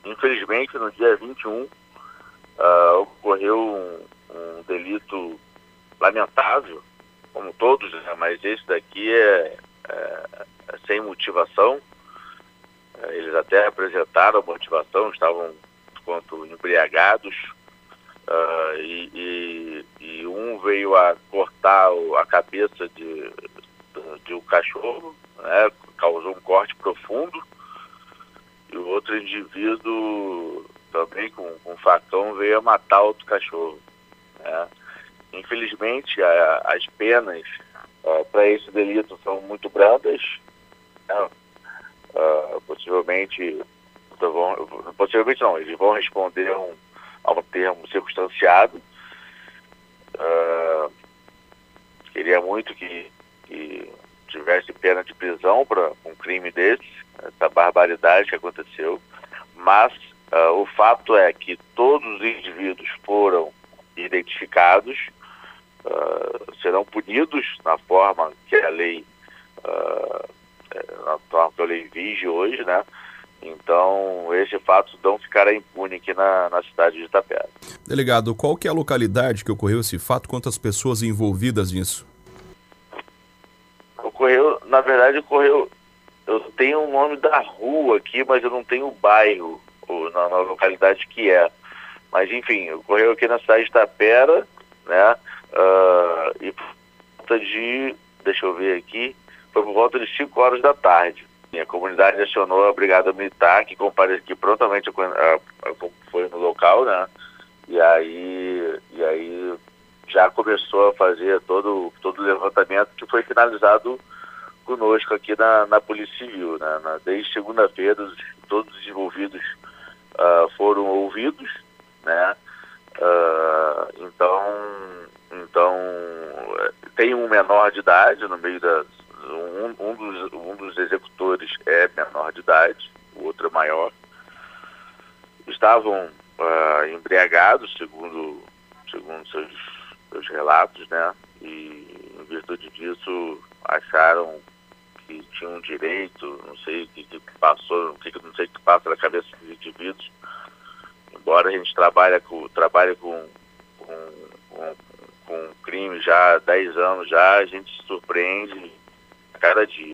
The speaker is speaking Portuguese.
Infelizmente, no dia 21, ocorreu um delito lamentável, como todos, né? Mas esse daqui é sem motivação. Eles até apresentaram a motivação, estavam quanto embriagados, e um veio a cortar a cabeça de um cachorro, né? Causou um corte profundo, e o outro indivíduo também com um facão veio a matar outro cachorro, né? Infelizmente, as penas para esse delito são muito brandas, né? Possivelmente não, eles vão responder a um termo circunstanciado. Queria muito que tivesse pena de prisão para um crime desse, essa barbaridade que aconteceu, mas o fato é que todos os indivíduos foram identificados, serão punidos na forma que a lei vige hoje, né? Então, esse fato não ficará impune aqui na cidade de Itapera. Delegado, qual que é a localidade que ocorreu esse fato? Quantas pessoas envolvidas nisso? Eu tenho o nome da rua aqui, mas eu não tenho o bairro, na localidade que é. Mas, enfim, ocorreu aqui na cidade de Itapera, né? E por volta deixa eu ver aqui, foi por volta de 5 horas da tarde. E a comunidade acionou a Brigada Militar, que prontamente foi no local, né? E aí já começou a fazer todo o levantamento, que foi finalizado conosco aqui na Polícia Civil, né? Desde segunda-feira, todos os envolvidos foram ouvidos, né? Então tem um menor de idade no meio um dos executores é menor de idade, o outro é maior. Estavam embriagados, segundo seus relatos, né? E em virtude disso acharam que tinham direito, não sei o que passou, não sei o que passa na cabeça dos indivíduos. Embora a gente trabalhe com crime já há 10 anos já, a gente se surpreende a cada dia.